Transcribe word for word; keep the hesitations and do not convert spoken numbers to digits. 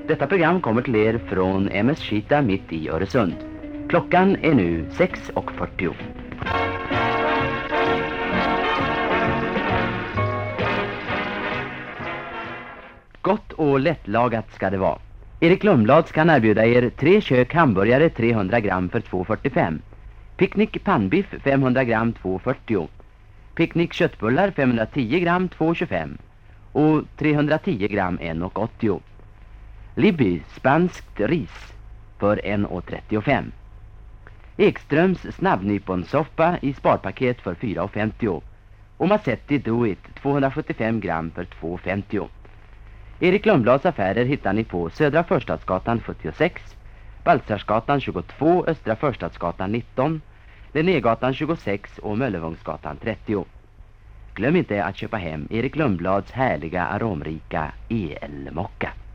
Detta program kommer till er från M S Kita mitt i Öresund. Klockan är nu sex och fyrtio. Gott och lättlagat ska det vara. Erik Lundblads kan erbjuda er tre kök hamburgare trehundra gram för två fyrtiofem. Picknick pannbiff femhundra gram två fyrtio. Picknick köttbullar femhundratio gram två tjugofem. Och trehundratio gram en åttio. Libby spanskt ris för en trettiofem. Ekströms snabbnyponsoppa i sparpaket för fyra femtio. Och Massetti Do It tvåhundrasjuttiofem gram för två femtio. Erik Lundblads affärer hittar ni på Södra Förstadsgatan sjuttiosex, Baltzarsgatan tjugotvå, Östra Förstadsgatan nitton, Linnégatan tjugosex och Möllevångsgatan trettio. Glöm inte att köpa hem Erik Lundblads härliga aromrika elmocka.